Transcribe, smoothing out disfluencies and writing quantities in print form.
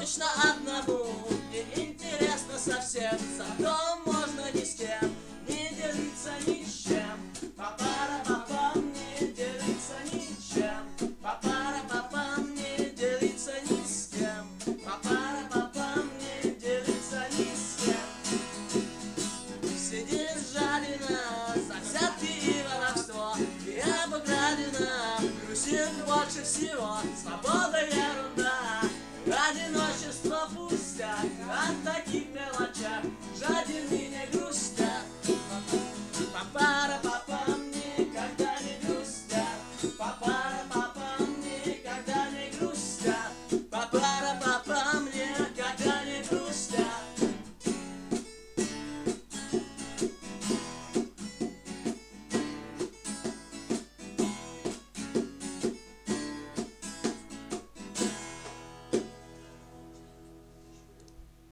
скучно одному, не интересно совсем, зато можно ни с кем не делиться ничем. Папара-папам, не делиться ничем. Папара-папам, не делиться ни с кем. Папара-папам, не делиться ни с кем. Сидит жадина за взятки и воровство, и обокрадена, грустит больше всего. Свобода ерунда, одиночество пустяк, от таких мелочах жаден и не грустят.